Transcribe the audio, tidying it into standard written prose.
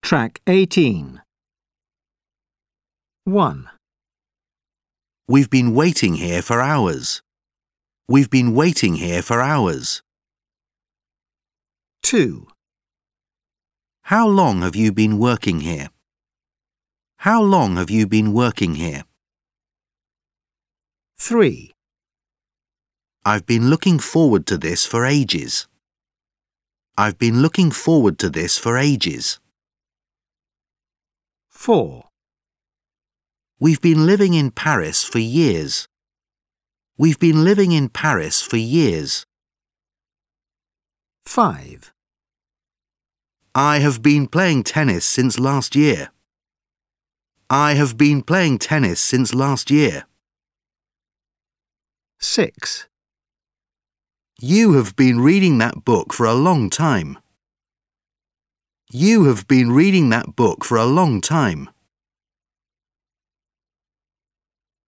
Track 18. 1, We've been waiting here for hours. We've been waiting here for hours. 2, How long have you been working here? How long have you been working here? 3, I've been looking forward to this for ages. I've been looking forward to this for ages. 4, We've been living in Paris for years. We've been living in Paris for years. 5, I have been playing tennis since last year. I have been playing tennis since last year. 6, You have been reading that book for a long time. You have been reading that book for a long time.